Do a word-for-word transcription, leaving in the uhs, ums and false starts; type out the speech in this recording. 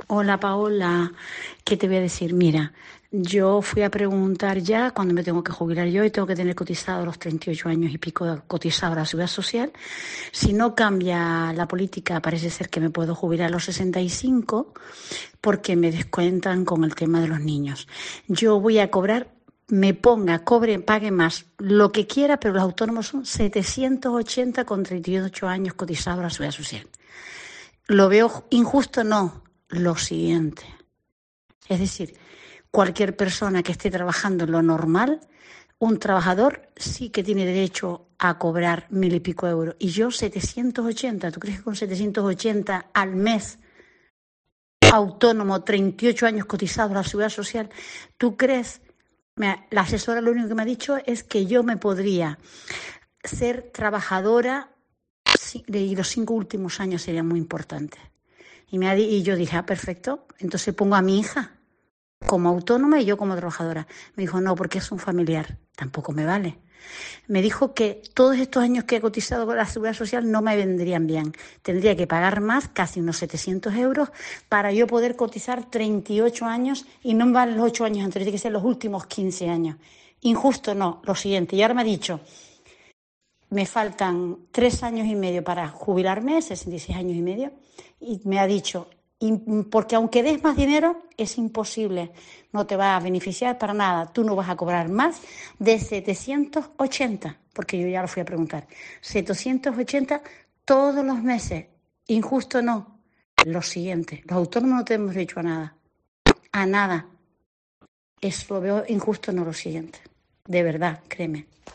Hola Paola, ¿qué te voy a decir? Mira, yo fui a preguntar ya cuándo me tengo que jubilar yo y tengo que tener cotizado los treinta y ocho años y pico cotizado a la Seguridad Social. Si no cambia la política, parece ser que me puedo jubilar a los sesenta y cinco porque me descuentan con el tema de los niños. Yo voy a cobrar, me ponga, cobre, pague más, lo que quiera, pero los autónomos son setecientos ochenta con treinta y ocho años cotizados a la Seguridad Social. ¿Lo veo injusto? No. Lo siguiente. Es decir, cualquier persona que esté trabajando en lo normal, un trabajador sí que tiene derecho a cobrar mil y pico euros. Y yo setecientos ochenta, ¿tú crees que con setecientos ochenta al mes, autónomo, treinta y ocho años cotizado a la Seguridad Social, tú crees? Me, la asesora lo único que me ha dicho es que yo me podría ser trabajadora y los cinco últimos años serían muy importantes. Y, me ha, y yo dije, ah, perfecto, entonces pongo a mi hija como autónoma y yo como trabajadora. Me dijo, no, porque es un familiar, tampoco me vale. Me dijo que todos estos años que he cotizado con la Seguridad Social no me vendrían bien. Tendría que pagar más, casi unos setecientos euros, para yo poder cotizar treinta y ocho años y no me valen los ocho años anteriores, tiene que ser los últimos quince años. Injusto no, lo siguiente. Y ahora me ha dicho, me faltan tres años y medio para jubilarme, sesenta y seis años y medio, y me ha dicho, porque aunque des más dinero, es imposible, no te va a beneficiar para nada, tú no vas a cobrar más de setecientos ochenta, porque yo ya lo fui a preguntar, setecientos ochenta todos los meses, injusto no. Lo siguiente, los autónomos no tenemos derecho a nada, a nada, eso lo veo injusto no lo siguiente, de verdad, créeme.